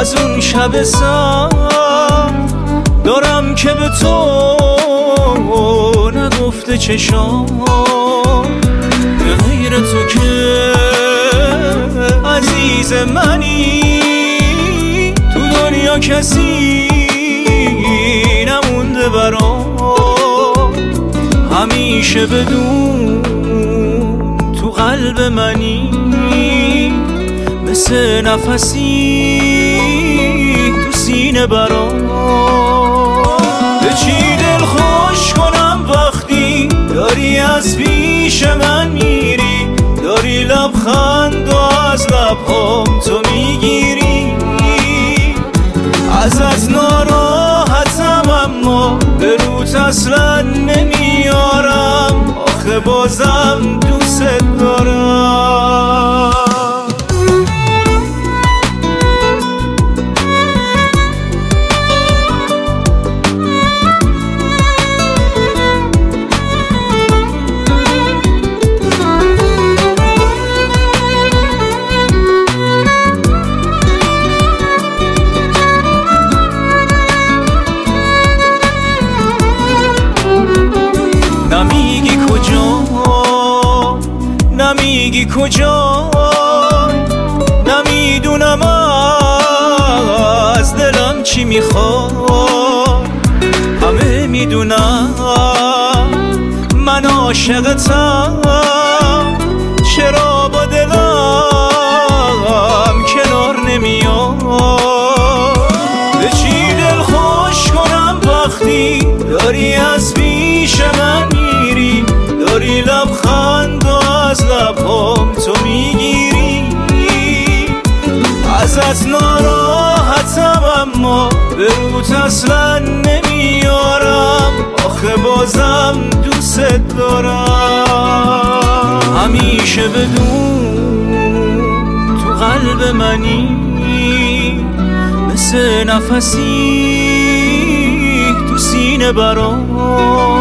از اون شب سر دارم که به تو نگفته چشام به غیر تو که عزیز منی تو دنیا کسی نمونده برام همیشه بدون تو قلب منی مثل نفسی تو سینه برام به چی دل خوش کنم وقتی داری از پیش من میری داری لبخند و از لبهام تو میگیری ازت ناراحتم اما به روت اصلا نمیارم آخه بازم دوست دارم نمیگی کجا نمیدونم از دلم چی میخواد همه میدونم من عاشقتم چرا با دلم کنار نمیاد به چی دل خوش کنم وقتی داری از پیش من میری داری لبخند و از لبهام تو میگیری ازت ناراحتم اما به روت اصلا نمیارم آخه بازم دوست دارم همیشه بدون تو قلب منی مثل نفسی تو سینه برام